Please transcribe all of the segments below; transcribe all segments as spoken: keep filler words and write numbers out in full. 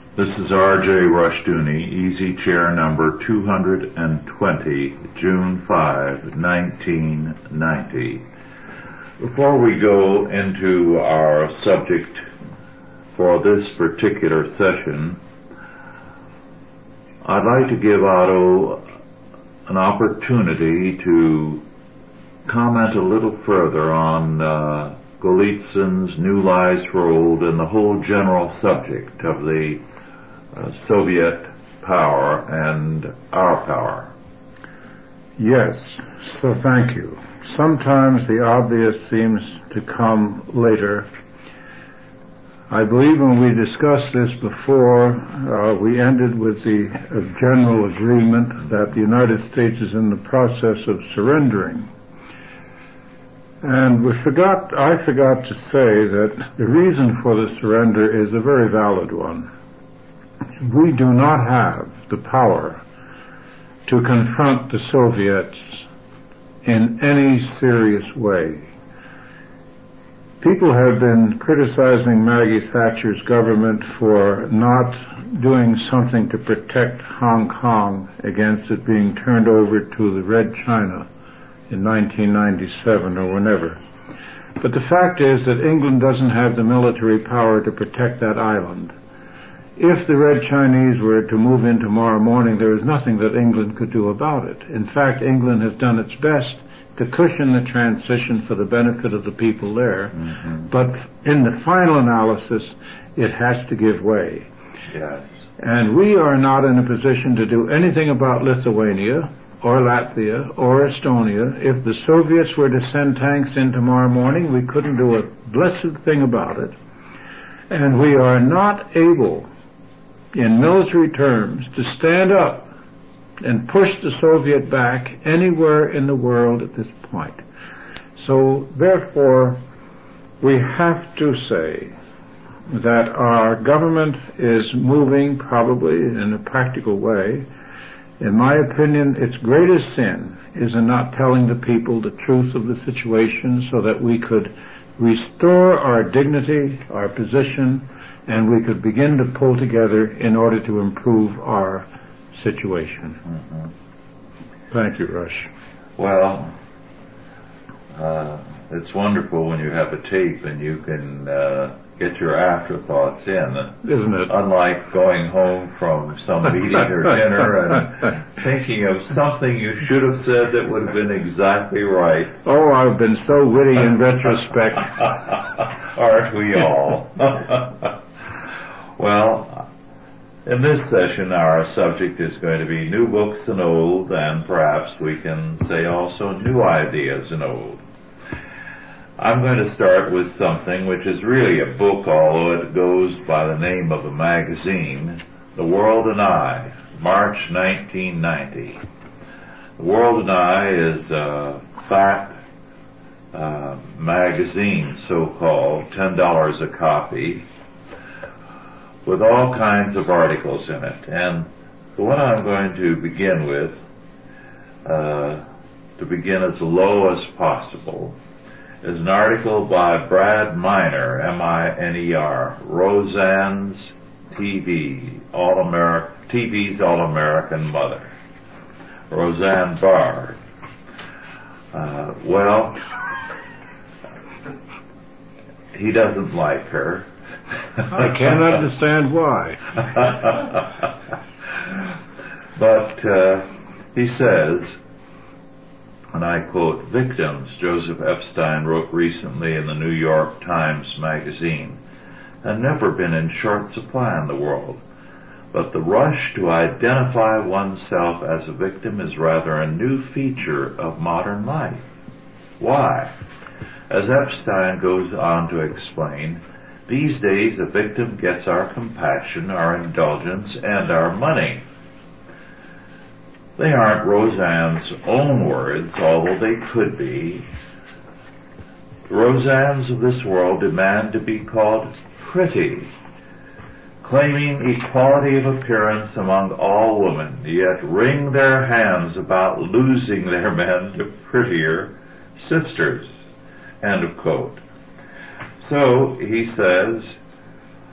This is R J Rushdoony, easy chair number two hundred twenty, June fifth, nineteen ninety. Before we go into our subject for this particular session, I'd like to give Otto an opportunity to comment a little further on uh, Golitsyn's New Lies for Old and the whole general subject of the uh, Soviet power and our power. Yes, so thank you. Sometimes the obvious seems to come later. I believe when we discussed this before, uh, we ended with the uh, general agreement that the United States is in the process of surrendering. And we forgot, I forgot to say that the reason for the surrender is a very valid one. We do not have the power to confront the Soviets in any serious way. People have been criticizing Maggie Thatcher's government for not doing something to protect Hong Kong against it being turned over to the Red China in nineteen ninety-seven or whenever. But the fact is that England doesn't have the military power to protect that island. If the Red Chinese were to move in tomorrow morning, there is nothing that England could do about it. In fact, England has done its best to cushion the transition for the benefit of the people there. Mm-hmm. But in the final analysis, it has to give way. Yes. And we are not in a position to do anything about Lithuania or Latvia or Estonia. If the Soviets were to send tanks in tomorrow morning, we couldn't do a blessed thing about it. And we are not able, in military terms, to stand up and push the Soviet back anywhere in the world at this point. So, therefore, we have to say that our government is moving probably in a practical way. In my opinion, its greatest sin is in not telling the people the truth of the situation so that we could restore our dignity, our position, and we could begin to pull together in order to improve our situation. Mm-hmm. Thank you, Rush. Well, uh, it's wonderful when you have a tape and you can uh, get your afterthoughts in. Isn't it? Unlike going home from some meeting or dinner and thinking of something you should have said that would have been exactly right. Oh, I've been so witty in retrospect. Aren't we all? Well, in this session, our subject is going to be new books and old, and perhaps we can say also new ideas and old. I'm going to start with something which is really a book, although it goes by the name of a magazine, The World and I, March nineteen ninety. The World and I is a fat uh, magazine, so-called, ten dollars a copy, with all kinds of articles in it. And the one I'm going to begin with, uh, to begin as low as possible, is an article by Brad Miner, M I N E R, Roseanne's T V, All-American, T V's All-American Mother, Roseanne Barr. Uh, well, he doesn't like her. I can't understand why. But uh, he says, and I quote, "Victims," Joseph Epstein wrote recently in the New York Times Magazine, "have never been in short supply in the world. But the rush to identify oneself as a victim is rather a new feature of modern life. Why? As Epstein goes on to explain, these days a victim gets our compassion, our indulgence, and our money." They aren't Roseanne's own words, although they could be. The Roseannes of this world demand to be called pretty, claiming equality of appearance among all women, yet wring their hands about losing their men to prettier sisters. End of quote. So, he says,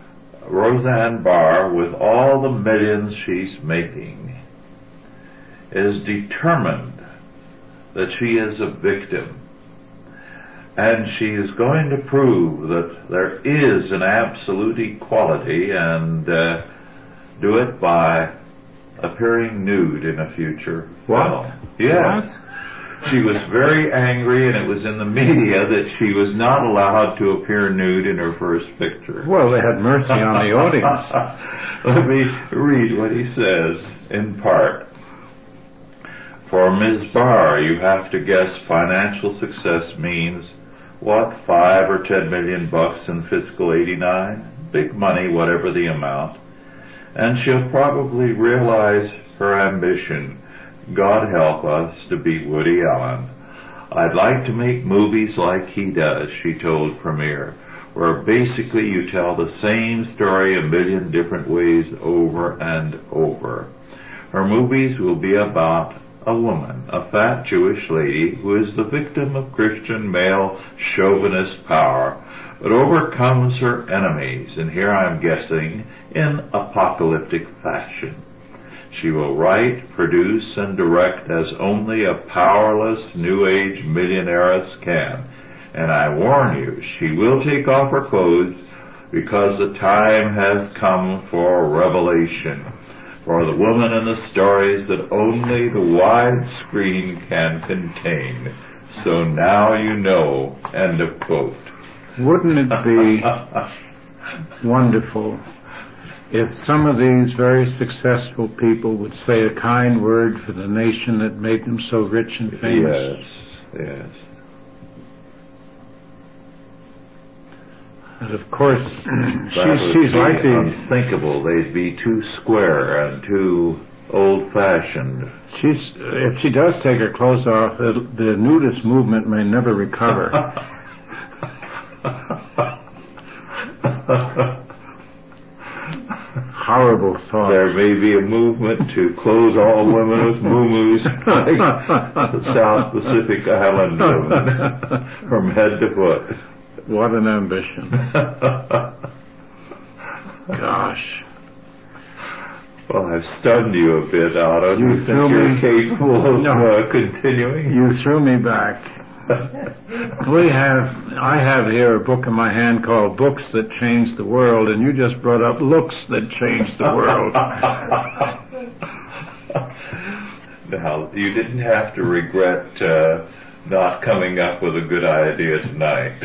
Roseanne Barr, with all the millions she's making, is determined that she is a victim. And she is going to prove that there is an absolute equality, and uh, do it by appearing nude in a future What? film. Yes. She was very angry, and it was in the media that she was not allowed to appear nude in her first picture. Well, they had mercy on the audience. Let me read what he says in part. For Miz Barr, you have to guess financial success means, what, five or ten million bucks in fiscal eighty-nine? Big money, whatever the amount. And she'll probably realize her ambition. God help us to beat Woody Allen. I'd like to make movies like he does, she told Premiere, where basically you tell the same story a million different ways over and over. Her movies will be about a woman, a fat Jewish lady who is the victim of Christian male chauvinist power, but overcomes her enemies, and here I'm guessing, in apocalyptic fashion. She will write, produce, and direct as only a powerless New Age millionairess can. And I warn you, she will take off her clothes because the time has come for revelation, for the woman in the stories that only the wide screen can contain. So now you know. End of quote. Wouldn't it be wonderful if some of these very successful people would say a kind word for the nation that made them so rich and famous? Yes, yes. And of course, That she's, would she's be like the, unthinkable. They'd be too square and too old-fashioned. she's, if she does take her clothes off, the, the nudist movement may never recover. Horrible thought. There may be a movement to close all women with moo-moos like the South Pacific Island women, from head to foot. What an ambition. Gosh. Well, I've stunned you a bit, Otto. Do you, You think threw you're me- capable of No. uh, continuing? You threw me back. We have, I have here a book in my hand called Books That Changed the World, and you just brought up looks that changed the world. Now, you didn't have to regret uh, not coming up with a good idea tonight.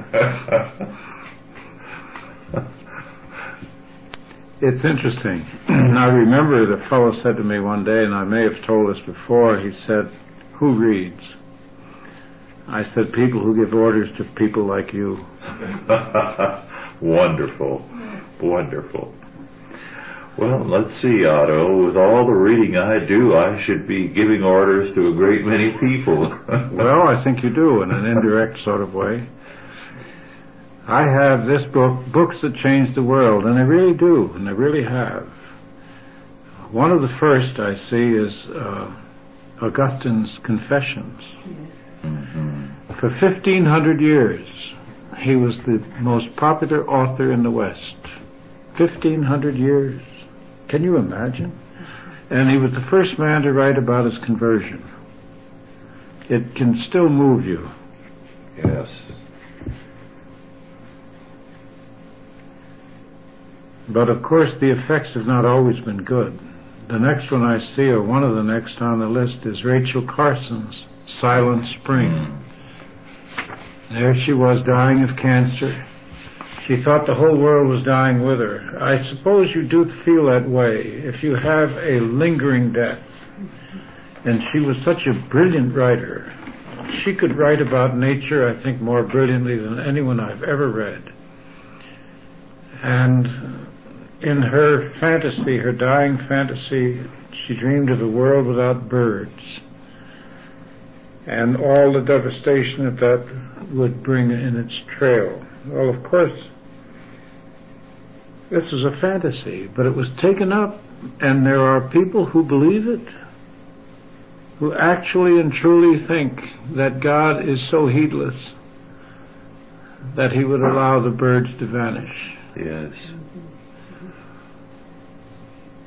It's interesting. I remember the fellow said to me one day, and I may have told this before, he said, "Who reads?" I said, "People who give orders to people like you." Wonderful. Wonderful. Well, let's see, Otto. With all the reading I do, I should be giving orders to a great many people. Well, I think you do, in an indirect sort of way. I have this book, Books That Changed the World, and they really do, and they really have. One of the first I see is uh, Augustine's Confessions. Mm-hmm. For fifteen hundred years, he was the most popular author in the West. fifteen hundred years. Can you imagine? And he was the first man to write about his conversion. It can still move you. Yes. But of course the effects have not always been good. The next one I see, or one of the next on the list, is Rachel Carson's Silent Spring. Mm. There she was, dying of cancer. She thought the whole world was dying with her. I suppose you do feel that way if you have a lingering death. And she was such a brilliant writer. She could write about nature, I think, more brilliantly than anyone I've ever read. And in her fantasy, her dying fantasy, she dreamed of a world without birds and all the devastation that that would bring in its trail. Well, of course, this is a fantasy, but it was taken up, and there are people who believe it, who actually and truly think that God is so heedless that he would allow the birds to vanish. Yes.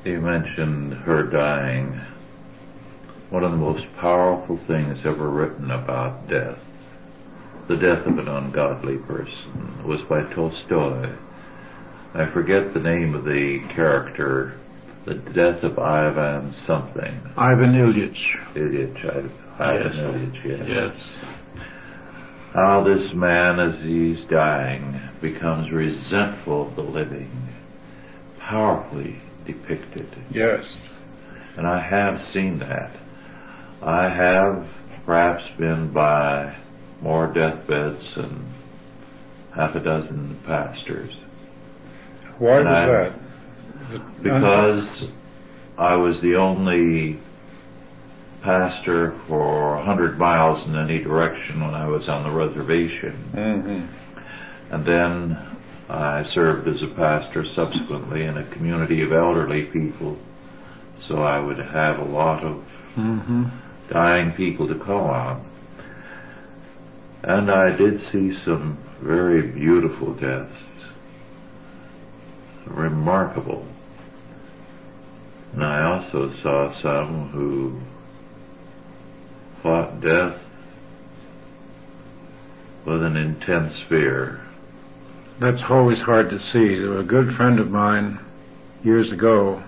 You mentioned her dying. One of the most powerful things ever written about death, the death of an ungodly person, was by Tolstoy. I forget the name of the character, the death of Ivan something. Ivan Ilyich. Ilyich, Ivan yes. Ilyich, yes. Yes. How this man, as he's dying, becomes resentful of the living. Powerfully depicted. Yes. And I have seen that. I have perhaps been by more deathbeds than half a dozen pastors. Why and was I, that? Because I was the only pastor for a hundred miles in any direction when I was on the reservation. Mm-hmm. And then I served as a pastor subsequently in a community of elderly people, so I would have a lot of mm-hmm. dying people to call on. And I did see some very beautiful deaths, remarkable. And I also saw some who fought death with an intense fear. That's always hard to see. There was a good friend of mine years ago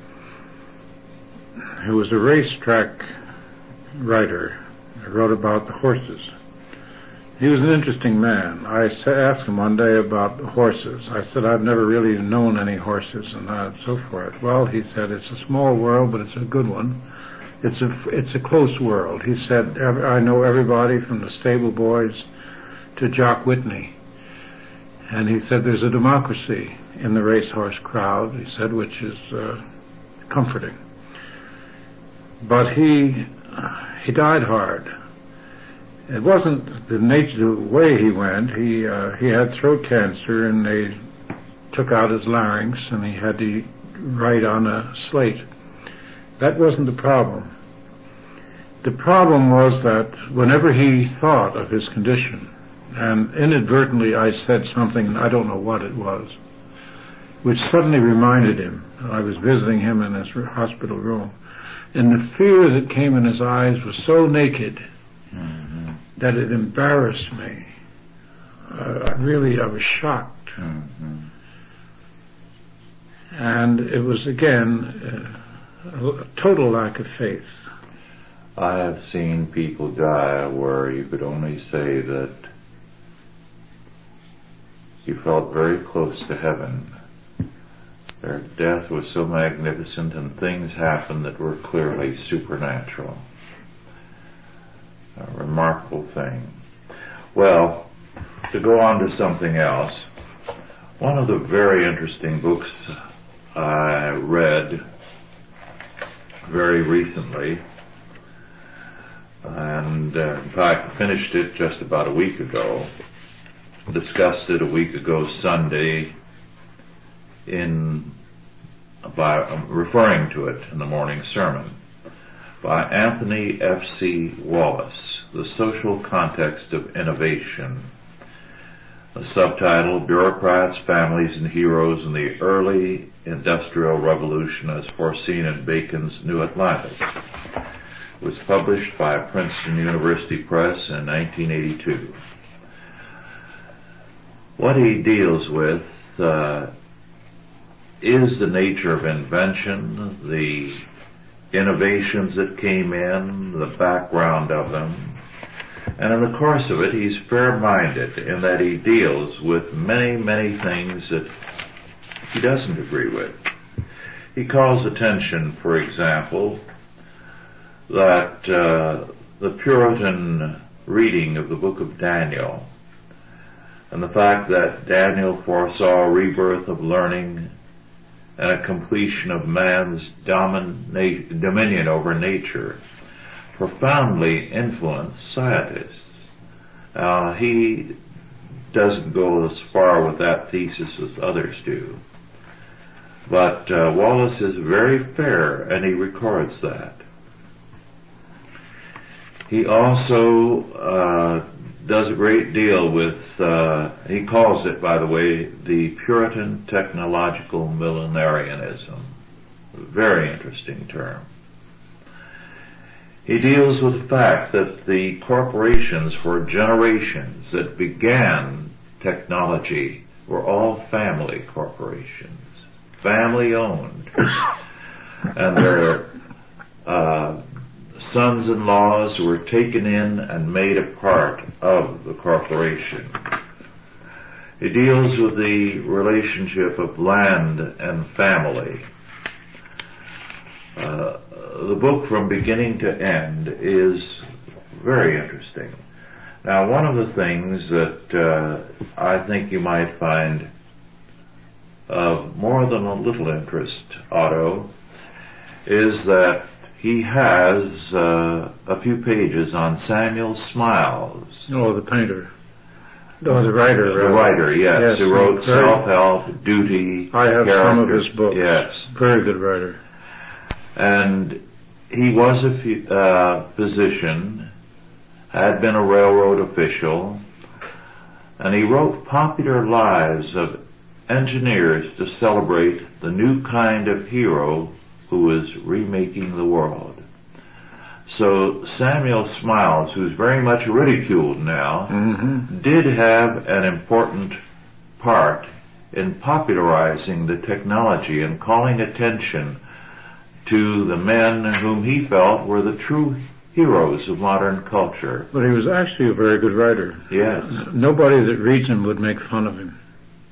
who was a racetrack writer. He wrote about the horses. He was an interesting man. I asked him one day about the horses. I said, I've never really known any horses and that and so forth. Well, he said, it's a small world, but it's a good one. It's a, it's a close world. He said, I know everybody from the stable boys to Jock Whitney. And he said, there's a democracy in the racehorse crowd, he said, which is uh, comforting. But he, he died hard. It wasn't the nature, the way he went. He uh, he had throat cancer, and they took out his larynx, and he had to write on a slate. That wasn't the problem. The problem was that whenever he thought of his condition, and inadvertently I said something, I don't know what it was, which suddenly reminded him. I was visiting him in his hospital room, and the fear that came in his eyes was so naked mm-hmm. that it embarrassed me. Uh, really, I was shocked. Mm-hmm. And it was, again, uh, a total lack of faith. I have seen people die where you could only say that you felt very close to heaven. Their death was so magnificent, and things happened that were clearly supernatural. A remarkable thing. Well, to go on to something else, one of the very interesting books I read very recently, and uh, in fact finished it just about a week ago, discussed it a week ago Sunday in by um, referring to it in the morning sermon, by Anthony F C Wallace, The Social Context of Innovation. The subtitle, Bureaucrats, Families, and Heroes in the Early Industrial Revolution as Foreseen in Bacon's New Atlantis. It was published by Princeton University Press in nineteen eighty-two. What he deals with uh, is the nature of invention, the innovations that came in, the background of them. And in the course of it, he's fair-minded in that he deals with many, many things that he doesn't agree with. He calls attention, for example, that uh, the Puritan reading of the book of Daniel, and the fact that Daniel foresaw a rebirth of learning and a completion of man's domina- dominion over nature, profoundly influenced scientists. Uh, he doesn't go as far with that thesis as others do. But uh, Wallace is very fair, and he records that. He also uh, does a great deal with, uh, he calls it, by the way, the Puritan technological millenarianism. Very interesting term. He deals with the fact that the corporations for generations that began technology were all family corporations, family owned. And their uh, sons-in-laws were taken in and made a part of the corporation. He deals with the relationship of land and family. Uh, the book from beginning to end is very interesting. Now, one of the things that uh, I think you might find of more than a little interest, Otto, is that he has uh, a few pages on Samuel Smiles. Oh, the painter. Oh, the writer. The uh, writer, yes, yes who wrote very, Self-Help, Duty, I have some of his books. Yes. Very good writer. And he was a f- uh, physician, had been a railroad official, and he wrote popular lives of engineers to celebrate the new kind of hero who was remaking the world. So Samuel Smiles, who's very much ridiculed now, mm-hmm. did have an important part in popularizing the technology and calling attention to the men whom he felt were the true heroes of modern culture. But he was actually a very good writer. Yes. Nobody that reads him would make fun of him.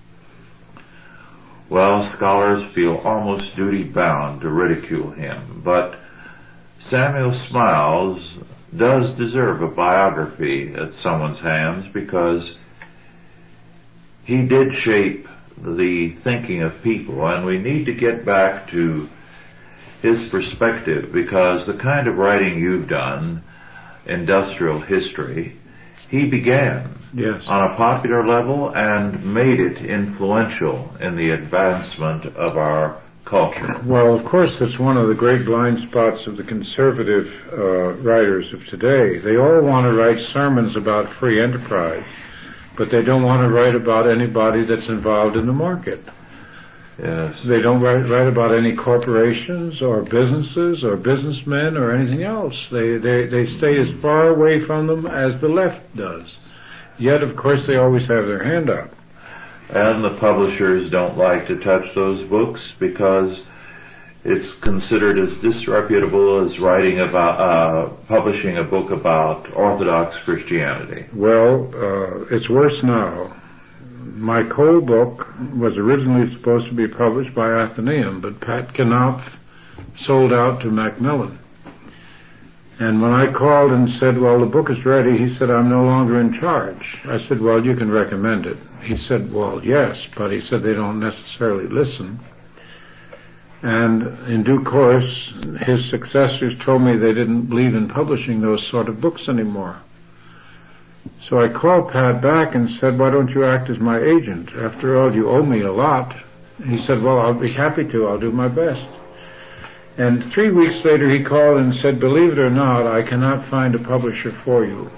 Well, scholars feel almost duty-bound to ridicule him, but Samuel Smiles does deserve a biography at someone's hands because he did shape the thinking of people, and we need to get back to his perspective because the kind of writing you've done, industrial history, he began yes. on a popular level and made it influential in the advancement of our culture. Well, of course, that's one of the great blind spots of the conservative uh, writers of today. They all want to write sermons about free enterprise, but they don't want to write about anybody that's involved in the market. Yes. They don't write, write about any corporations or businesses or businessmen or anything else. They, they, they stay as far away from them as the left does. Yet, of course, they always have their hand out. And the publishers don't like to touch those books because it's considered as disreputable as writing about, uh, publishing a book about Orthodox Christianity. Well, uh, it's worse now. My Cole book was originally supposed to be published by Athenaeum, but Pat Knopf sold out to Macmillan. And when I called and said, well, the book is ready, he said, I'm no longer in charge. I said, well, you can recommend it. He said, well, yes, but he said they don't necessarily listen. And in due course, his successors told me they didn't believe in publishing those sort of books anymore. So I called Pat back and said, why don't you act as my agent? After all, you owe me a lot. He said, well, I'll be happy to. I'll do my best. And three weeks later he called and said, believe it or not, I cannot find a publisher for you.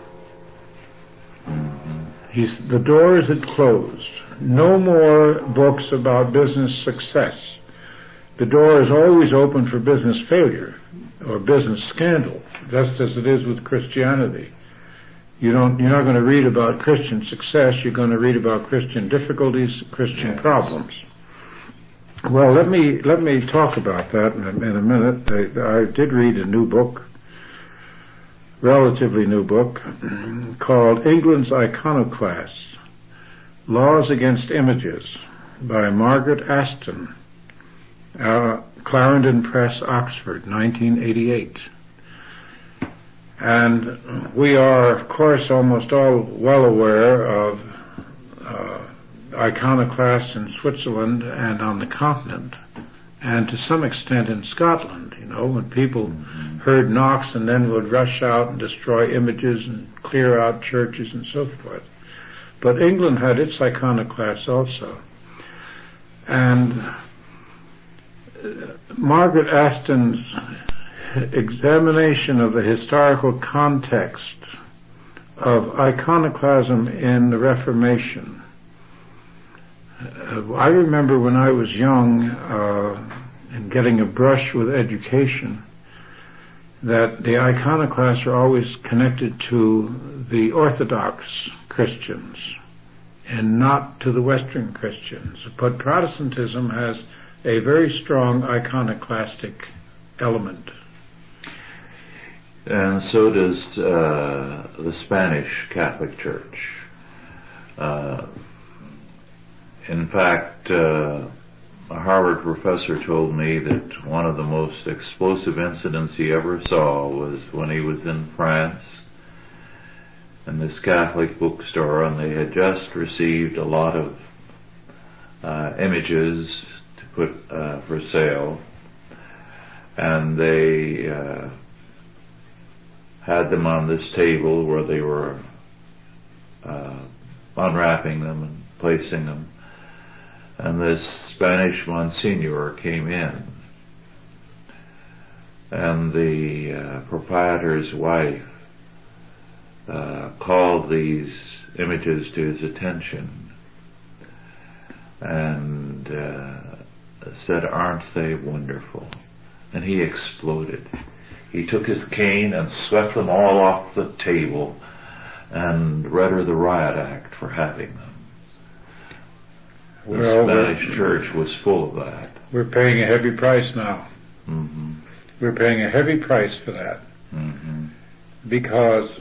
He's, the doors had closed. No more books about business success. The door is always open for business failure or business scandal, just as it is with Christianity. You don't, you're not going to read about Christian success, you're going to read about Christian difficulties, Christian yes. problems. Well, let me, let me talk about that in a, in a minute. I, I did read a new book, relatively new book, called England's Iconoclasts, Laws Against Images, by Margaret Aston, uh, Clarendon Press, Oxford, nineteen eighty-eight. And we are, of course, almost all well aware of uh, iconoclasts in Switzerland and on the continent, and to some extent in Scotland, you know, when people mm-hmm. heard knocks and then would rush out and destroy images and clear out churches and so forth. But England had its iconoclasts also. And uh, Margaret Aston's examination of the historical context of iconoclasm in the Reformation. Uh, I remember when I was young, uh, in getting a brush with education, that the iconoclasts are always connected to the Orthodox Christians and not to the Western Christians. But Protestantism has a very strong iconoclastic element. And so does uh, the Spanish Catholic Church. Uh, in fact, uh, a Harvard professor told me that one of the most explosive incidents he ever saw was when he was in France in this Catholic bookstore, and they had just received a lot of uh, images to put uh, for sale, and they uh, had them on this table where they were uh, unwrapping them and placing them. And this Spanish Monsignor came in, and the uh, proprietor's wife uh, called these images to his attention and uh, said, "Aren't they wonderful?" And he exploded. He took his cane and swept them all off the table and read her the riot act for having them. The well, Spanish church was full of that. We're paying a heavy price now. Mm-hmm. We're paying a heavy price for that. Mm-hmm. Because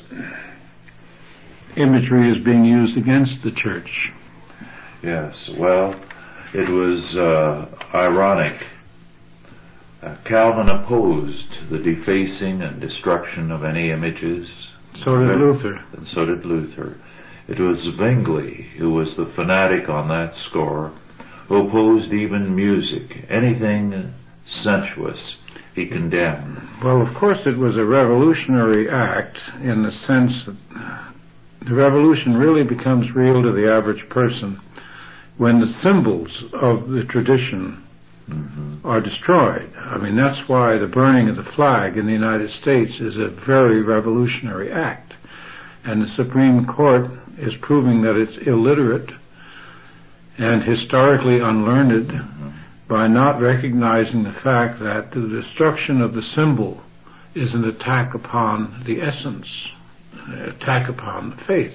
imagery is being used against the church. Yes, well, it was uh, ironic. Uh, Calvin opposed the defacing and destruction of any images. So did Luther. And so did Luther. It was Zwingli who was the fanatic on that score, who opposed even music, anything sensuous, he condemned. Well, of course it was a revolutionary act in the sense that the revolution really becomes real to the average person when the symbols of the tradition mm-hmm. are destroyed. I mean, that's why the burning of the flag in the United States is a very revolutionary act. And the Supreme Court is proving that it's illiterate and historically unlearned mm-hmm. by not recognizing the fact that the destruction of the symbol is an attack upon the essence, an attack upon the faith.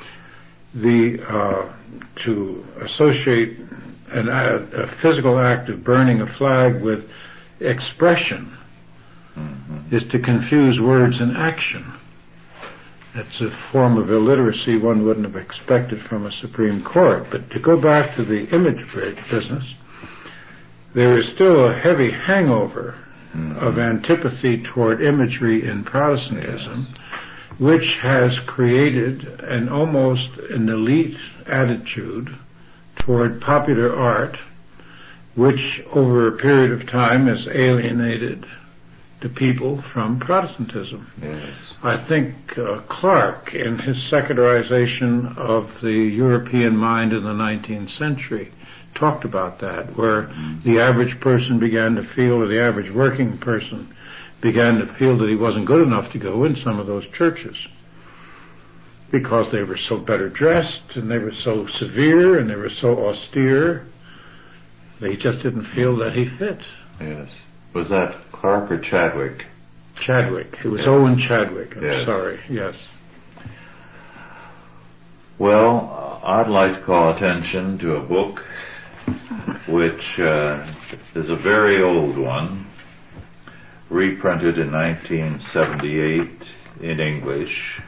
The uh, to associate an, a, a physical act of burning a flag with expression mm-hmm. is to confuse words and action. It's a form of illiteracy one wouldn't have expected from a Supreme Court. But to go back to the image business, there is still a heavy hangover mm-hmm. of antipathy toward imagery in Protestantism, yes. which has created an almost an elite attitude toward popular art, which over a period of time has alienated the people from Protestantism. Yes. I think uh, Clarke, in his secularization of the European mind in the nineteenth century, talked about that, where mm-hmm. the average person began to feel, or the average working person began to feel that he wasn't good enough to go in some of those churches because they were so better dressed and they were so severe and they were so austere. They just didn't feel that he fit. Yes. Was that Clarke or Chadwick? Chadwick. It was yes. Owen Chadwick. I'm yes. sorry. Yes. Well, I'd like to call attention to a book which uh, is a very old one, reprinted in nineteen seventy-eight in English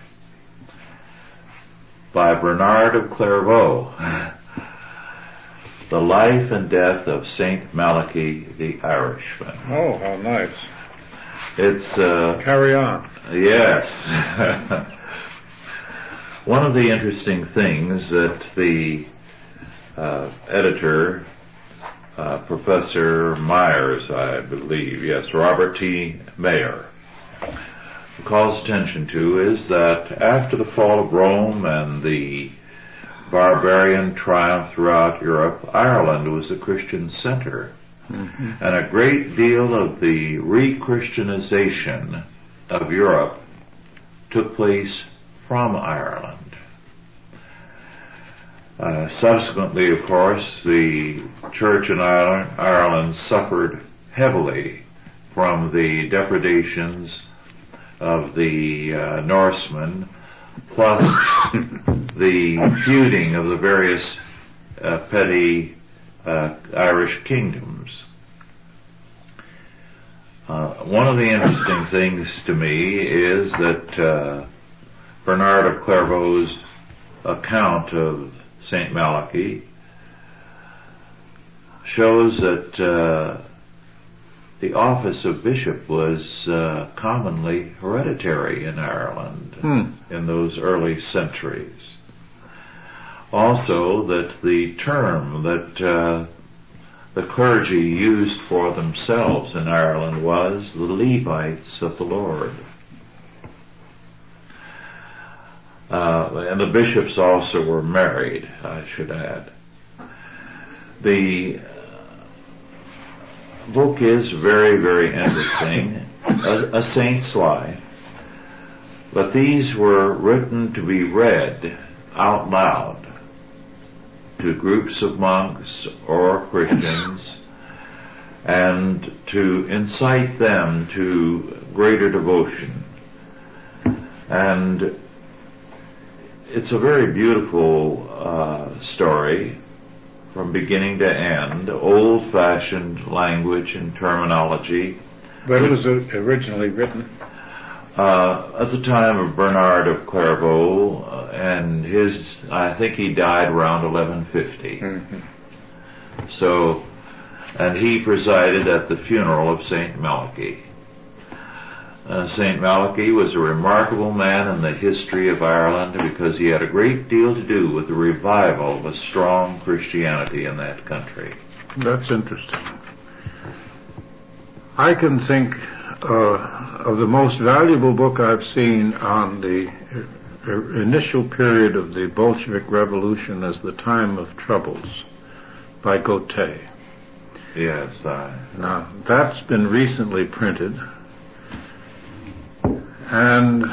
by Bernard of Clairvaux. The Life and Death of Saint Malachy the Irishman. Oh, how nice. It's, uh... Carry on. Yes. One of the interesting things that the uh, editor, uh, Professor Myers, I believe, yes, Robert T. Mayer, calls attention to is that after the fall of Rome and the barbarian triumph throughout Europe, Ireland was a Christian center. Mm-hmm. And a great deal of the re-Christianization of Europe took place from Ireland. Uh, subsequently, of course, the church in Ireland, Ireland suffered heavily from the depredations of the uh, Norsemen, plus the feuding of the various uh, petty uh, Irish kingdoms. Uh, one of the interesting things to me is that uh, Bernard of Clairvaux's account of Saint Malachy shows that uh, the office of bishop was uh, commonly hereditary in Ireland hmm. in those early centuries. Also, that the term that uh, the clergy used for themselves in Ireland was the Levites of the Lord. Uh, and the bishops also were married, I should add. The book is very, very interesting, a, a saint's life, but these were written to be read out loud to groups of monks or Christians and to incite them to greater devotion. And it's a very beautiful uh, story from beginning to end, old-fashioned language and terminology. When was it originally written? Uh, at the time of Bernard of Clairvaux, uh, and his, I think he died around eleven fifty. Mm-hmm. So, and he presided at the funeral of Saint Malachy. Uh, Saint Malachy was a remarkable man in the history of Ireland because he had a great deal to do with the revival of a strong Christianity in that country. That's interesting. I can think uh, of the most valuable book I've seen on the uh, initial period of the Bolshevik Revolution as the Time of Troubles by Gautier. Yes, I... Now, that's been recently printed. And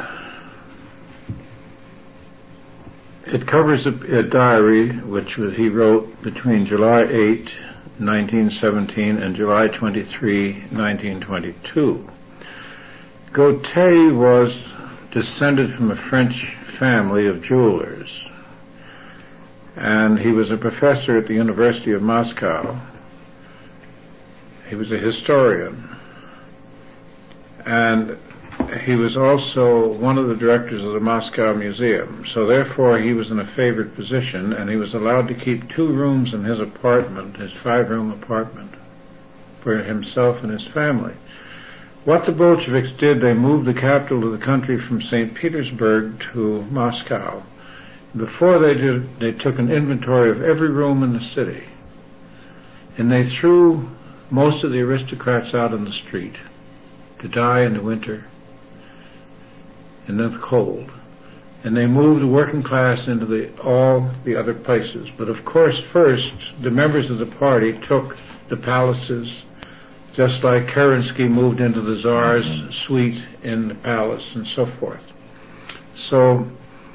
it covers a, a diary which he wrote between July eighth, nineteen seventeen and July twenty-third, nineteen twenty-two. Gautier was descended from a French family of jewelers, and he was a professor at the University of Moscow. He was a historian, and he was also one of the directors of the Moscow Museum, so therefore he was in a favored position, and he was allowed to keep two rooms in his apartment, his five-room apartment, for himself and his family. What the Bolsheviks did, they moved the capital of the country from Saint Petersburg to Moscow. Before they did, they took an inventory of every room in the city, and they threw most of the aristocrats out in the street to die in the winter and then the cold. And they moved the working class into the, all the other places. But of course, first, the members of the party took the palaces, just like Kerensky moved into the Tsar's mm-hmm. suite in the palace and so forth. So,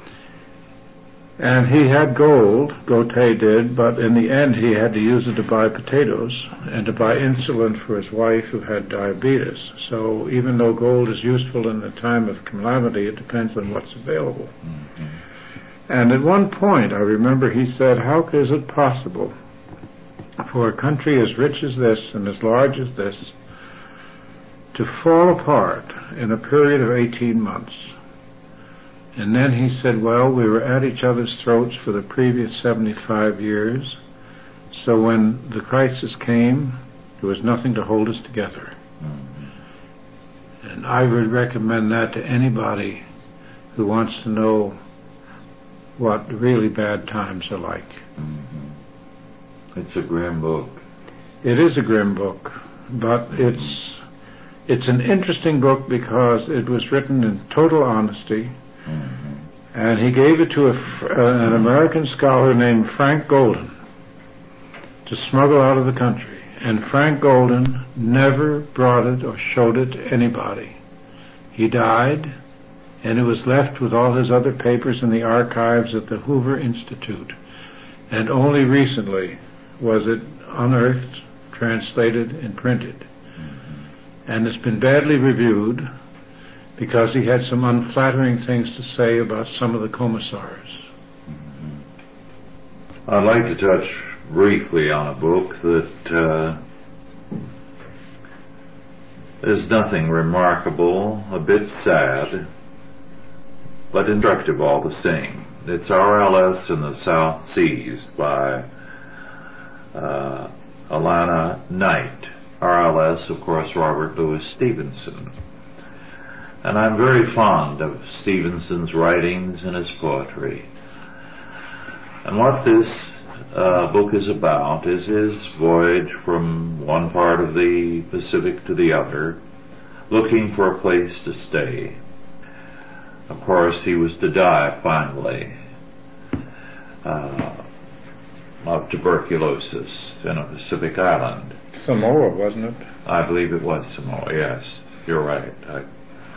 and he had gold, Gautier did, but in the end he had to use it to buy potatoes and to buy insulin for his wife who had diabetes. So even though gold is useful in a time of calamity, it depends on what's available. Mm-hmm. And at one point, I remember he said, how is it possible for a country as rich as this and as large as this to fall apart in a period of eighteen months? And then he said, well, we were at each other's throats for the previous seventy-five years, so when the crisis came, there was nothing to hold us together. Mm-hmm. And I would recommend that to anybody who wants to know what really bad times are like. Mm-hmm. It's a grim book. It is a grim book, but mm-hmm. it's it's an interesting book because it was written in total honesty. Mm-hmm. And he gave it to a, uh, an American scholar named Frank Golden to smuggle out of the country. And Frank Golden never brought it or showed it to anybody. He died, and it was left with all his other papers in the archives at the Hoover Institute. And only recently was it unearthed, translated, and printed. and it's been badly reviewed because he had some unflattering things to say about some of the commissars. I'd like to touch briefly on a book that uh, is nothing remarkable, a bit sad, but instructive all the same. It's R L S in the South Seas by uh, Alana Knight. R L S, of course, Robert Louis Stevenson. And I'm very fond of Stevenson's writings and his poetry. And what this uh, book is about is his voyage from one part of the Pacific to the other, looking for a place to stay. Of course, he was to die finally uh, of tuberculosis in a Pacific island. Samoa, wasn't it? I believe it was Samoa, yes. You're right. I,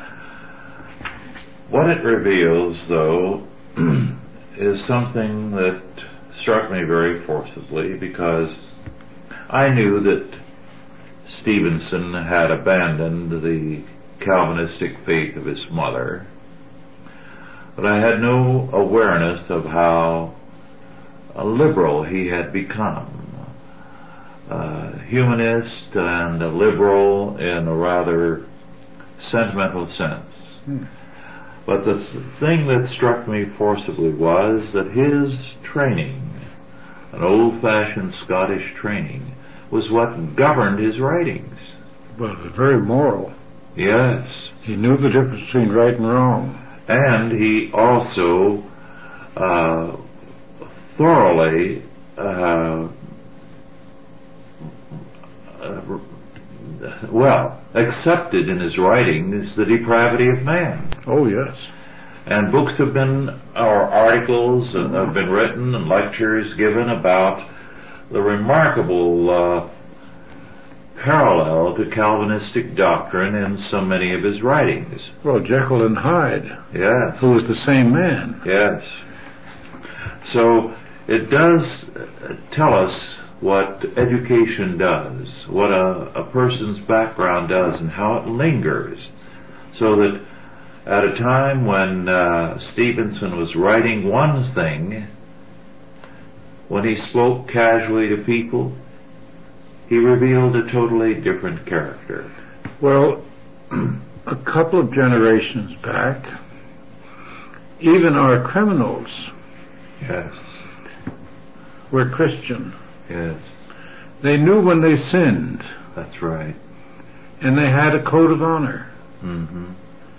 what it reveals, though, is something that struck me very forcibly, because I knew that Stevenson had abandoned the Calvinistic faith of his mother, but I had no awareness of how a liberal he had become. A humanist and a liberal in a rather sentimental sense. Hmm. But the thing that struck me forcibly was that his training, an old-fashioned Scottish training, was what governed his writings. Well, it was very moral. Yes. He knew the difference between right and wrong. And he also uh, thoroughly uh, uh, well, accepted in his writings the depravity of man. Oh, yes. And books have been, or articles have been written and lectures given about the remarkable uh, parallel to Calvinistic doctrine in so many of his writings. Well, Jekyll and Hyde. Yes. Who was the same man. Yes. So it does tell us what education does, what a, a person's background does, and how it lingers. So that at a time when uh, Stevenson was writing one thing, when he spoke casually to people, he revealed a totally different character. Well, a couple of generations back, even our criminals yes. were Christian. Yes. They knew when they sinned. That's right. And they had a code of honor. Mm-hmm.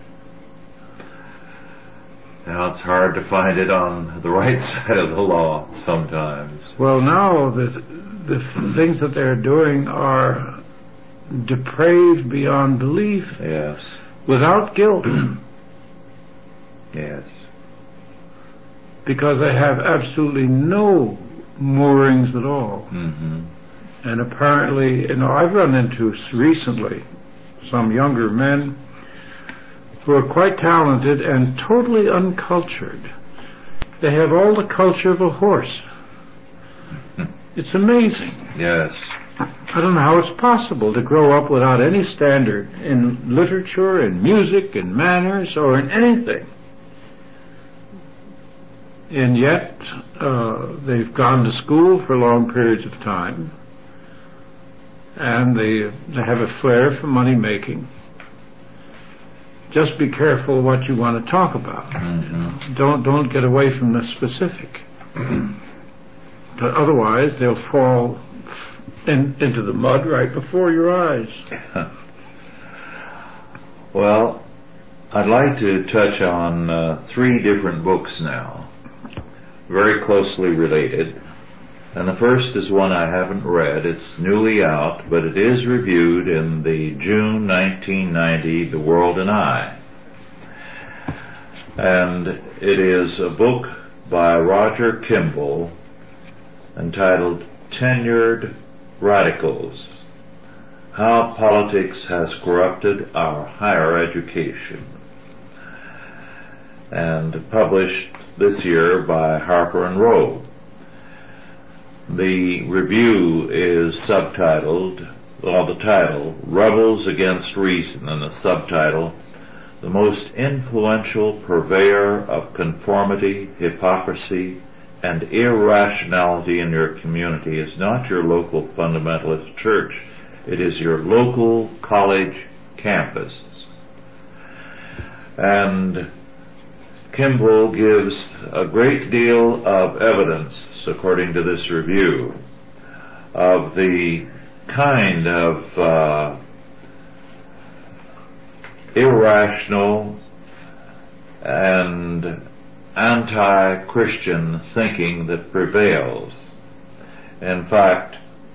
Now it's hard to find it on the right side of the law sometimes. Well, now the the things that they're doing are depraved beyond belief. Yes. Without guilt. Yes. Because they have absolutely no moorings at all. Mm-hmm. And apparently, you know, I've run into recently some younger men who are quite talented and totally uncultured. They have all the culture of a horse. It's amazing. Yes. I don't know how it's possible to grow up without any standard in literature, in music, in manners, or in anything. And yet, uh, they've gone to school for long periods of time, and they, they have a flair for money making. Just be careful what you want to talk about. Mm-hmm. Don't don't get away from the specific. But otherwise, they'll fall in, into the mud right before your eyes. Well, I'd like to touch on uh, three different books now, very closely related. And the first is one I haven't read. It's newly out, but it is reviewed in the June nineteen ninety The World and I. And it is a book by Roger Kimball entitled Tenured Radicals: How Politics Has Corrupted Our Higher Education, and published this year by Harper and Row. The review is subtitled well, the title, Rebels Against Reason, and the subtitle, The Most Influential Purveyor of Conformity, Hypocrisy, and Irrationality in Your Community is not your local fundamentalist church. It is your local college campus. And Kimball gives a great deal of evidence, according to this review, of the kind of uh, irrational and anti-Christian thinking that prevails. In fact,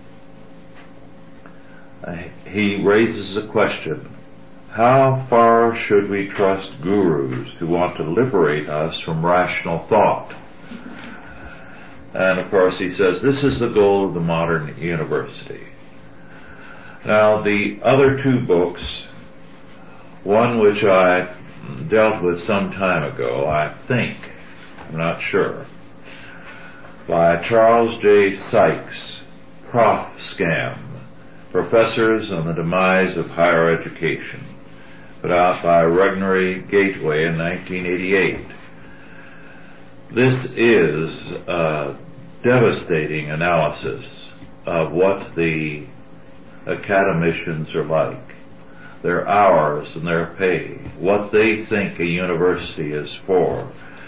he raises the question, how far should we trust gurus who want to liberate us from rational thought? And of course he says this is the goal of the modern university. Now the other two books, one which I dealt with some time ago, I think, I'm not sure, by Charles J. Sykes, Prof Scam, Professors on the Demise of Higher Education, put out by Regnery Gateway in nineteen eighty-eight. This is a devastating analysis of what the academicians are like, their hours and their pay, what they think a university is for,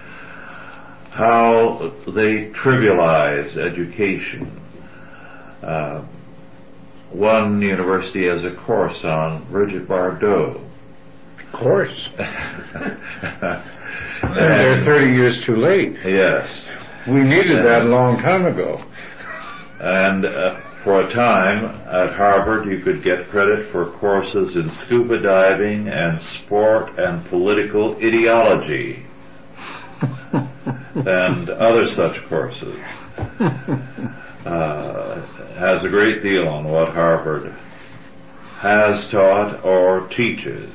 how they trivialize education. Uh, one university has a course on Brigitte Bardot. Course. They're thirty years too late. Yes. We needed that a long time ago. And uh, for a time at Harvard you could get credit for courses in scuba diving and sport and political ideology and other such courses. Uh, has a great deal on what Harvard has taught or teaches.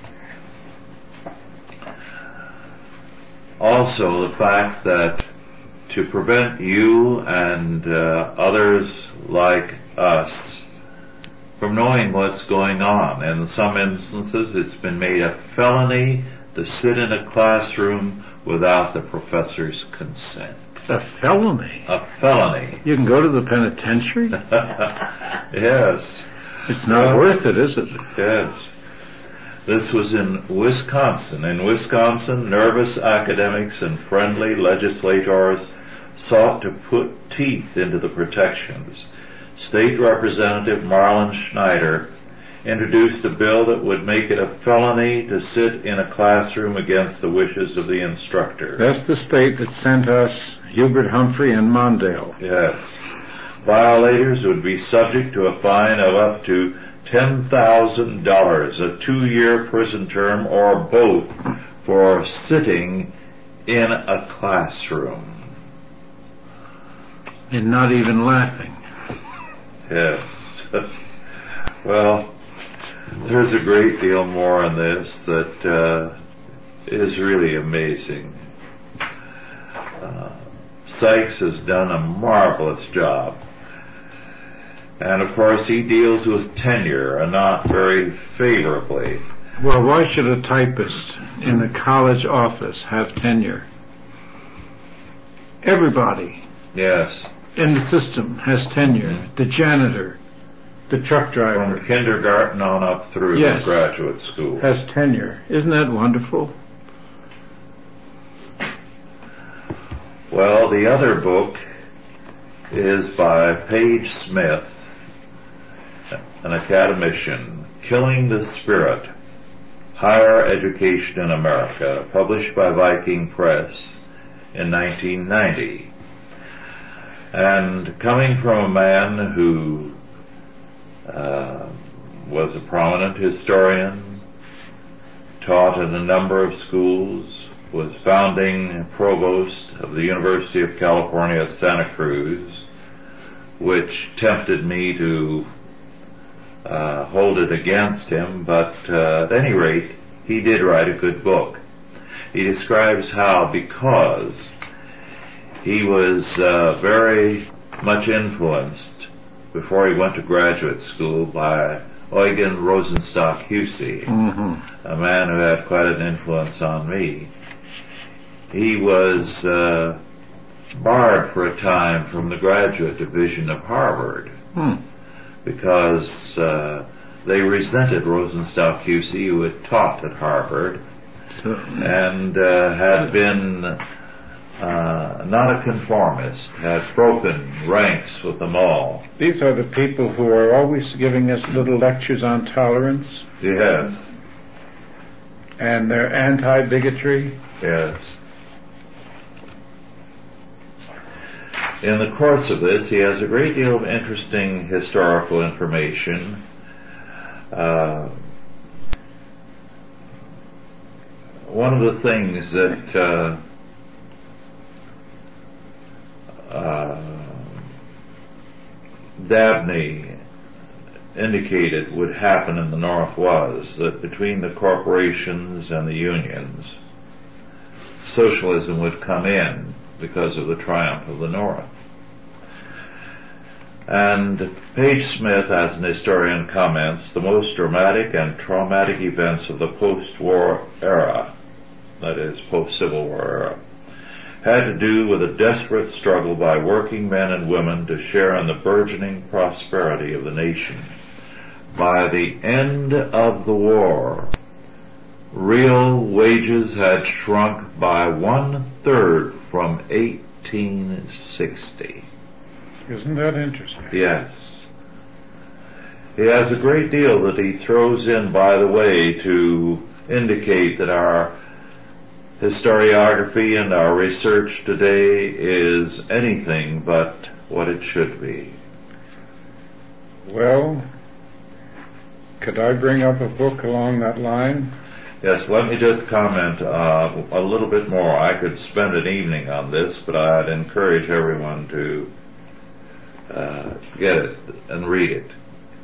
Also, the fact that to prevent you and uh, others like us from knowing what's going on, in some instances it's been made a felony to sit in a classroom without the professor's consent. A felony? A felony. You can go to the penitentiary? Yes. It's not well, worth it, is it? Yes. This was in Wisconsin. In Wisconsin, nervous academics and friendly legislators sought to put teeth into the protections. State Representative Marlon Schneider introduced a bill that would make it a felony to sit in a classroom against the wishes of the instructor. That's the state that sent us Hubert Humphrey and Mondale. Yes. Violators would be subject to a fine of up to ten thousand dollars, a two-year prison term, or both, for sitting in a classroom. And not even laughing. Yes. Well, there's a great deal more on this that uh, is really amazing. Uh, Sykes has done a marvelous job. And of course he deals with tenure and not very favorably. Well, why should a typist in the college office have tenure? Everybody. Yes. In the system has tenure. Mm-hmm. The janitor, the truck driver. From kindergarten on up through yes, graduate school. Has tenure. Isn't that wonderful? Well, the other book is by Page Smith, an academician, Killing the Spirit, Higher Education in America, published by Viking Press in nineteen ninety. And coming from a man who uh, was a prominent historian, taught in a number of schools, was founding provost of the University of California at Santa Cruz, which tempted me to uh, hold it against him, but uh, at any rate, he did write a good book. He describes how, because he was uh, very much influenced before he went to graduate school by Eugen Rosenstock Huessy, mm-hmm. a man who had quite an influence on me. He was uh, barred for a time from the graduate division of Harvard hmm. because uh, they resented Rosenstock Huessy, who had taught at Harvard so, and uh, had been uh, not a conformist, had broken ranks with them all. These are the people who are always giving us little lectures on tolerance. Yes. And they're anti-bigotry. Yes. In the course of this, he has a great deal of interesting historical information. Uh, one of the things that uh, uh, Dabney indicated would happen in the North was that between the corporations and the unions, socialism would come in because of the triumph of the North. And Page Smith, as an historian, comments, the most dramatic and traumatic events of the post-war era, that is, post-Civil War era, had to do with a desperate struggle by working men and women to share in the burgeoning prosperity of the nation. By the end of the war, real wages had shrunk by one-third from eighteen sixty. Isn't that interesting? Yes. He has a great deal that he throws in, by the way, to indicate that our historiography and our research today is anything but what it should be. Well, could I bring up a book along that line? Yes, let me just comment uh, a little bit more. I could spend an evening on this, but I'd encourage everyone to uh, get it and read it.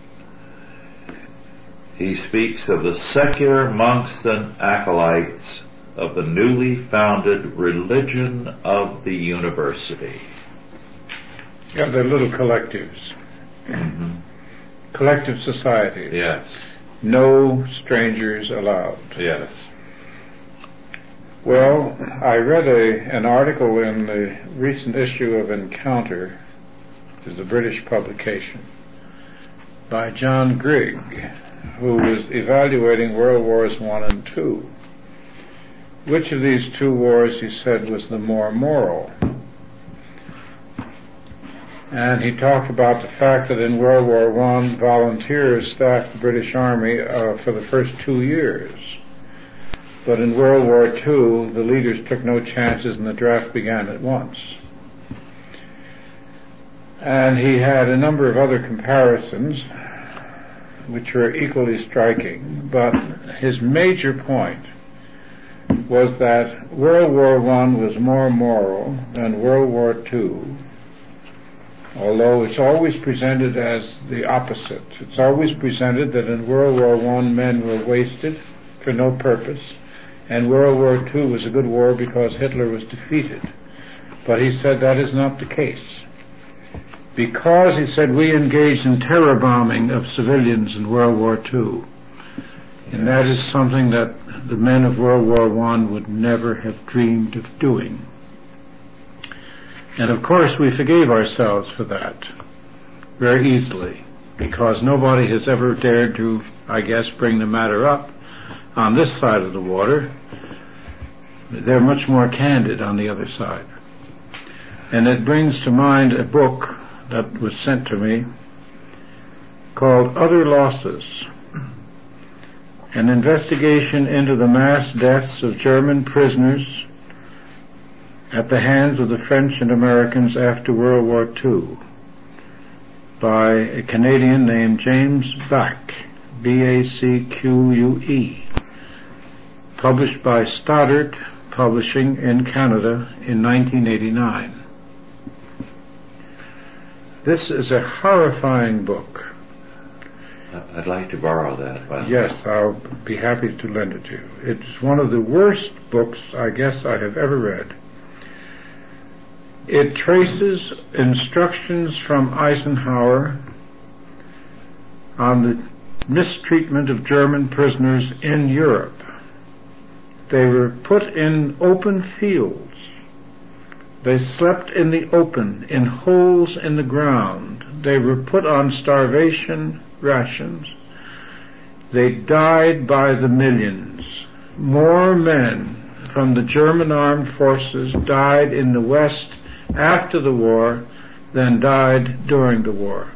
He speaks of the secular monks and acolytes of the newly founded religion of the university. Yeah, they're little collectives. Mm-hmm. Collective societies. Yes. No strangers allowed. Yes. Well, I read a an article in the recent issue of Encounter, which is a British publication, by John Grigg, who was evaluating World Wars One and Two. Which of these two wars, he said, was the more moral? And he talked about the fact that in World War One, volunteers staffed the British Army uh, for the first two years. But in World War Two, the leaders took no chances and the draft began at once. And he had a number of other comparisons which were equally striking, but his major point was that World War One was more moral than World War Two, although it's always presented as the opposite. It's always presented that in World War One men were wasted for no purpose, and World War Two was a good war because Hitler was defeated. But he said that is not the case. Because, he said, we engaged in terror bombing of civilians in World War Two. And that is something that the men of World War One would never have dreamed of doing. And of course we forgave ourselves for that very easily, because nobody has ever dared to, I guess, bring the matter up on this side of the water. They're much more candid on the other side. And it brings to mind a book that was sent to me called Other Losses, an investigation into the mass deaths of German prisoners at the hands of the French and Americans after World War Two, by a Canadian named James Back, B A C Q U E, published by Stoddart Publishing in Canada in nineteen eighty-nine. This is a horrifying book. I'd like to borrow that. By Yes, I'll be happy to lend it to you. It's one of the worst books I guess I have ever read. It traces instructions from Eisenhower on the mistreatment of German prisoners in Europe. They were put in open fields. They slept in the open, in holes in the ground. They were put on starvation rations. They died by the millions. More men from the German armed forces died in the West after the war than died during the war.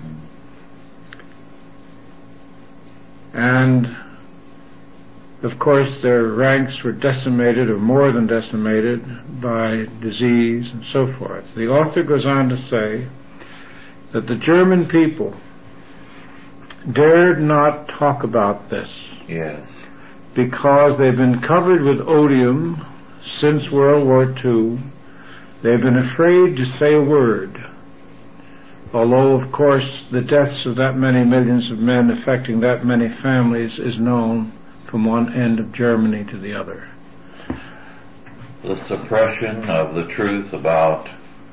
And, of course, their ranks were decimated, or more than decimated, by disease and so forth. The author goes on to say that the German people dared not talk about this. Yes. Because they've been covered with odium since World War Two. They've been afraid to say a word. Although, of course, the deaths of that many millions of men affecting that many families is known from one end of Germany to the other. The suppression of the truth about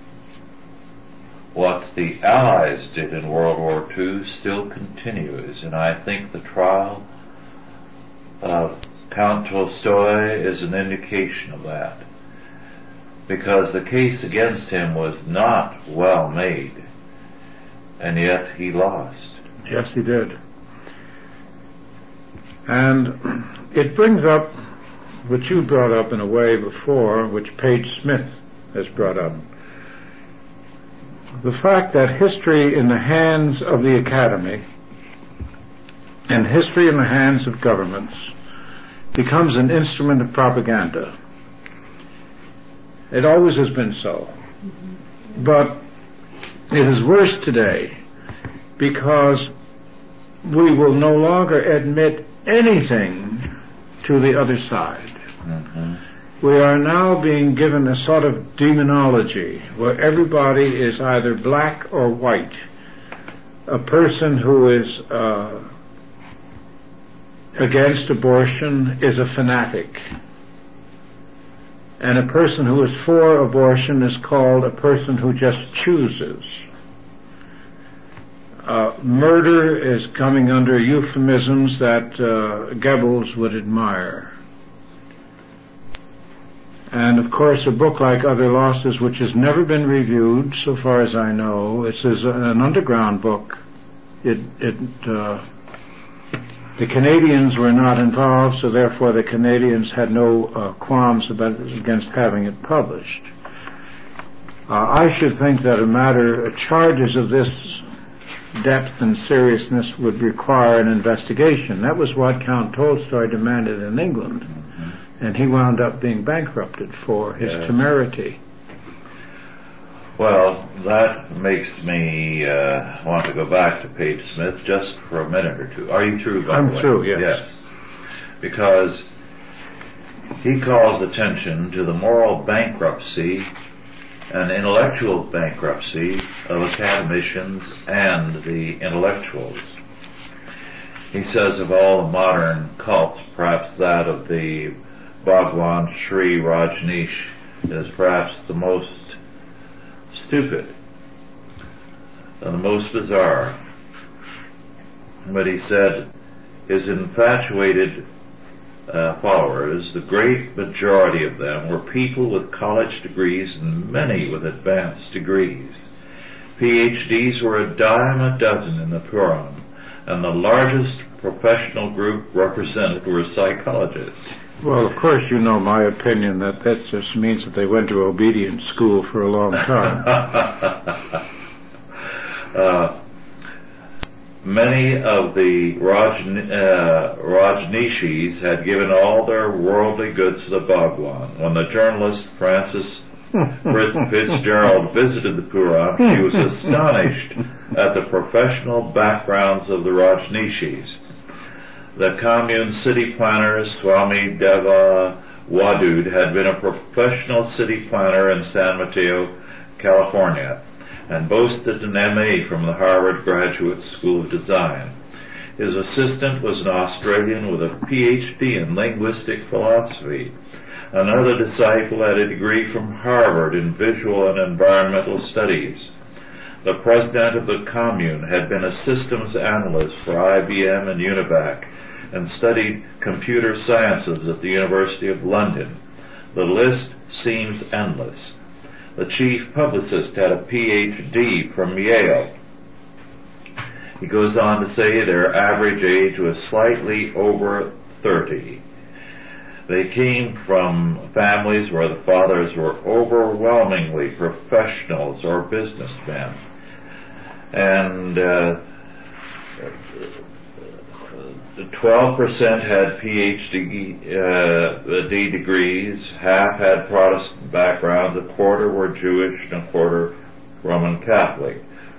what the Allies did in World War Two still continues, and I think the trial of Count Tolstoy is an indication of that, because the case against him was not well made, and yet he lost. Yes, he did. And it brings up what you brought up in a way before, which Page Smith has brought up. The fact that history in the hands of the Academy and history in the hands of governments becomes an instrument of propaganda. It always has been so. But it is worse today because we will no longer admit anything to the other side. Mm-hmm. We are now being given a sort of demonology where everybody is either black or white. A person who is uh, against abortion is a fanatic. And a person who is for abortion is called a person who just chooses. Uh, murder is coming under euphemisms that uh, Goebbels would admire. And of course a book like Other Losses, which has never been reviewed so far as I know, it's an underground book. It, it, uh, the Canadians were not involved, so therefore the Canadians had no uh, qualms about, against having it published. Uh, I should think that a matter, uh, charges of this depth and seriousness would require an investigation. That was what Count Tolstoy demanded in England, mm-hmm. and he wound up being bankrupted for his yes. temerity. Well, that makes me uh, want to go back to Page Smith just for a minute or two. Are you through, by I'm the way? through, yes. Yes. Because he calls attention to the moral bankruptcy and intellectual bankruptcy of academicians and the intellectuals. He says of all the modern cults, perhaps that of the Bhagwan Sri Rajneesh is perhaps the most stupid and the most bizarre. But he said his infatuated uh, followers, the great majority of them, were people with college degrees and many with advanced degrees. P H Ds were a dime a dozen in the Puran, and the largest professional group represented were psychologists. Well, of course, you know my opinion that that just means that they went to obedience school for a long time. uh, many of the Rajn- uh, Rajneeshis had given all their worldly goods to the Bhagwan. When the journalist Frances Fitzgerald visited the Puran, she was astonished at the professional backgrounds of the Rajneeshis. The commune city planner Swami Deva Wadud had been a professional city planner in San Mateo, California, and boasted an M A from the Harvard Graduate School of Design. His assistant was an Australian with a P H D in linguistic philosophy. Another disciple had a degree from Harvard in visual and environmental studies. The president of the commune had been a systems analyst for I B M and Univac and studied computer sciences at the University of London. The list seems endless. The chief publicist had a P H D from Yale. He goes on to say their average age was slightly over thirty. They came from families where the fathers were overwhelmingly professionals or businessmen. And uh, twelve percent had P H D uh, D degrees, half had Protestant backgrounds, a quarter were Jewish, and a quarter Roman Catholic.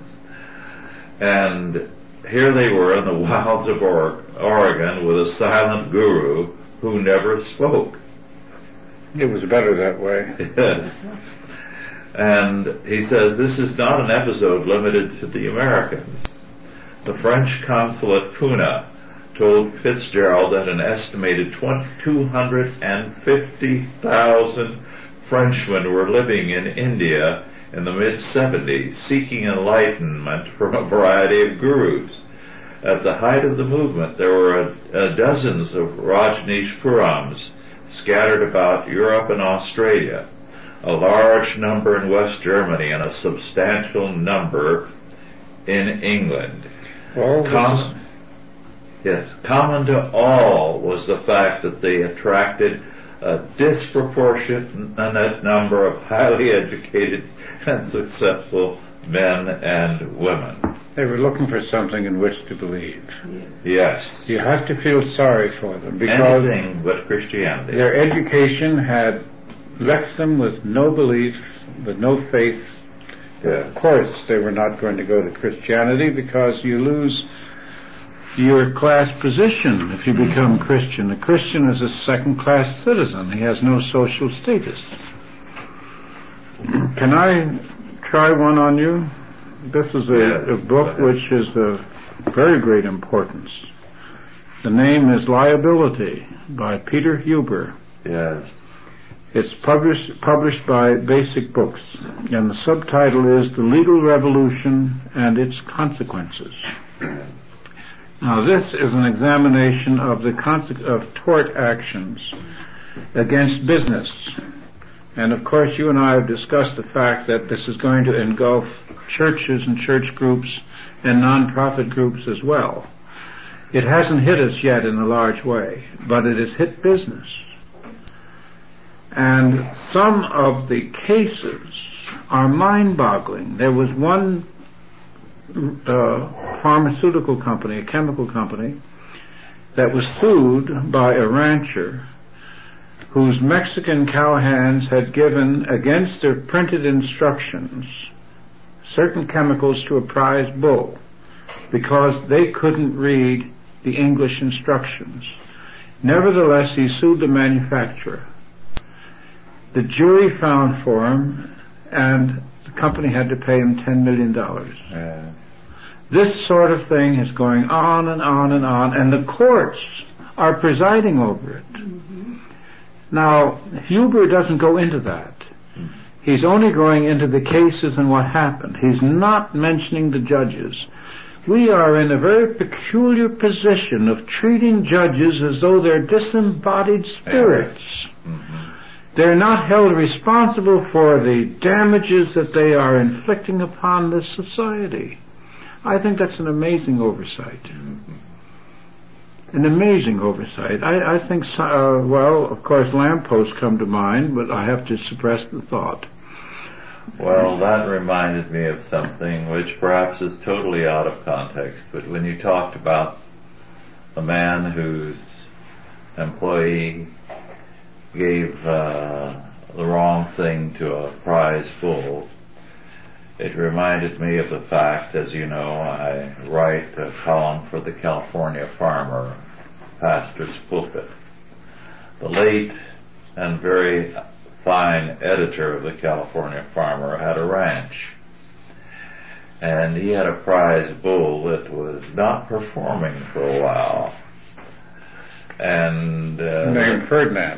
And here they were in the wilds of Oregon with a silent guru who never spoke. It was better that way. Yes. And he says this is not an episode limited to the Americans. The French consul at Pune told Fitzgerald that an estimated two hundred fifty thousand Frenchmen were living in India in the mid-seventies, seeking enlightenment from a variety of gurus. At the height of the movement, there were a, a dozens of Rajneeshpurams scattered about Europe and Australia, a large number in West Germany, and a substantial number in England. Well, Com- yes, common to all was the fact that they attracted a disproportionate number of highly educated and successful men and women. They were looking for something in which to believe. Yes. You have to feel sorry for them because anything but Christianity. Their education had left them with no belief, with no faith. Yes. Of course, they were not going to go to Christianity because you lose your class position if you become Christian. A Christian is a second-class citizen. He has no social status. Can I try one on you? This is a, yes, a book which is of very great importance. The name is Liability by Peter Huber. Yes. It's published published by Basic Books, and the subtitle is The Legal Revolution and Its Consequences. Now, this is an examination of the conse- of tort actions against business. And of course, you and I have discussed the fact that this is going to engulf churches and church groups and non-profit groups as well. It hasn't hit us yet in a large way, but it has hit business. And some of the cases are mind-boggling. There was one uh, pharmaceutical company, a chemical company, that was sued by a rancher whose Mexican cowhands had given, against their printed instructions, certain chemicals to a prize bull because they couldn't read the English instructions. Nevertheless, he sued the manufacturer. The jury found for him, and the company had to pay him ten million dollars. Yes. This sort of thing is going on and on and on, and the courts are presiding over it. Mm-hmm. Now, Huber doesn't go into that. Mm-hmm. He's only going into the cases and what happened. He's not mentioning the judges. We are in a very peculiar position of treating judges as though they're disembodied spirits. Yes. Mm-hmm. They're not held responsible for the damages that they are inflicting upon this society. I think that's an amazing oversight. Mm-hmm. An amazing oversight. I, I think, uh, well, of course, lampposts come to mind, but I have to suppress the thought. Well, that reminded me of something which perhaps is totally out of context, but when you talked about a man whose employee gave uh, the wrong thing to a prize bull, it reminded me of the fact, as you know, I write a column for the California Farmer, Pastor's Pulpit. The late and very fine editor of the California Farmer had a ranch, and he had a prize bull that was not performing for a while. And uh, named Ferdinand.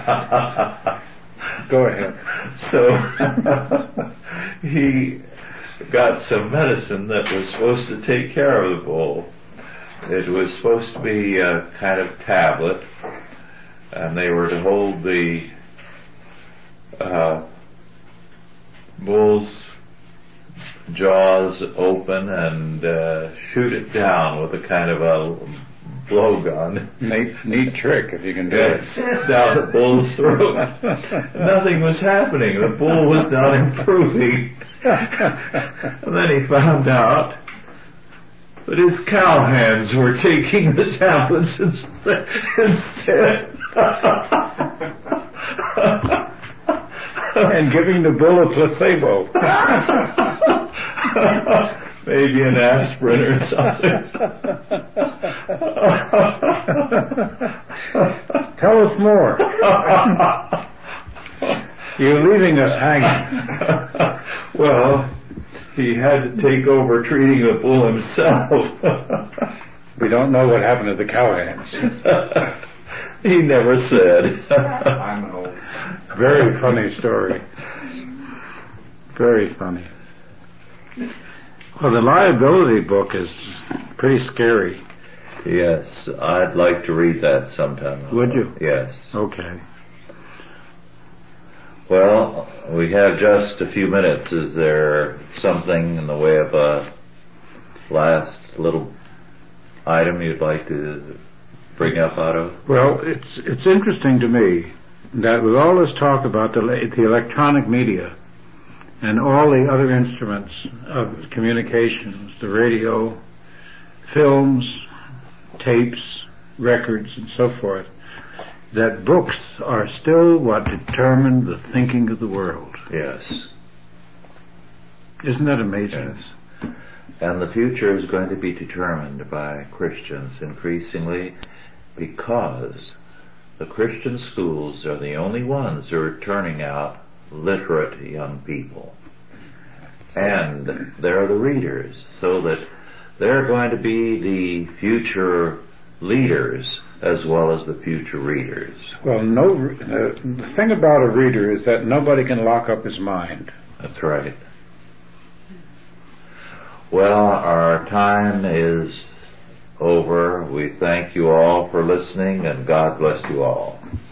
Go ahead. So he got some medicine that was supposed to take care of the bull. It was supposed to be a kind of tablet, and they were to hold the uh, bull's jaws open and uh, shoot it down with a kind of a blowgun. Neat, neat trick if you can do it. Down the bull's throat. Nothing was happening. The bull was not improving. And then he found out that his cowhands were taking the tablets instead. And giving the bull a placebo. Maybe an aspirin or something. Tell us more. You're leaving us hanging. Well, he had to take over treating the bull himself. We don't know what happened to the cowhands. He never said. I'm an old. Very funny story. Very funny. Well, the liability book is pretty scary. Yes, I'd like to read that sometime. Would you? Yes. Okay. Well, we have just a few minutes. Is there something in the way of a last little item you'd like to bring up, Otto? Well, it's it's interesting to me that with all this talk about the, the electronic media and all the other instruments of communications, the radio, films, tapes, records, and so forth, that books are still what determine the thinking of the world. Yes. Isn't that amazing? Yes. And the future is going to be determined by Christians increasingly, because the Christian schools are the only ones who are turning out literate young people. And they're the readers, so that they're going to be the future leaders as well as the future readers. Well, no. Uh, the thing about a reader is that nobody can lock up his mind. That's right. Well, our time is over. We thank you all for listening, and God bless you all.